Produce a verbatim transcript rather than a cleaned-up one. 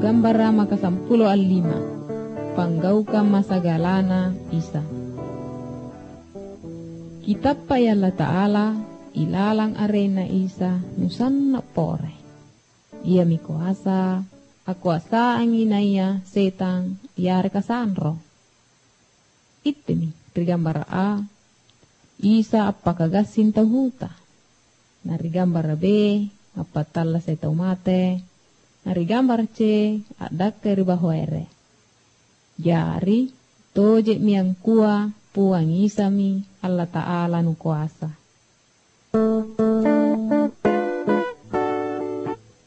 gambara maka sampulo alima panggauka masagalana Isa. Kitab pa Allah Ta'ala ilalang arena Isa nusan na pore. Ia mikuasa aku asa ang inaya setang yare kasanro. Itemi rigambara a Isa apakagasin tahuta. Narigambara B apatalla sa mate. Narigambara C adake ribahuere. Jari toje miang kuah puang Isa mi Allah Ta'ala nu kuasa.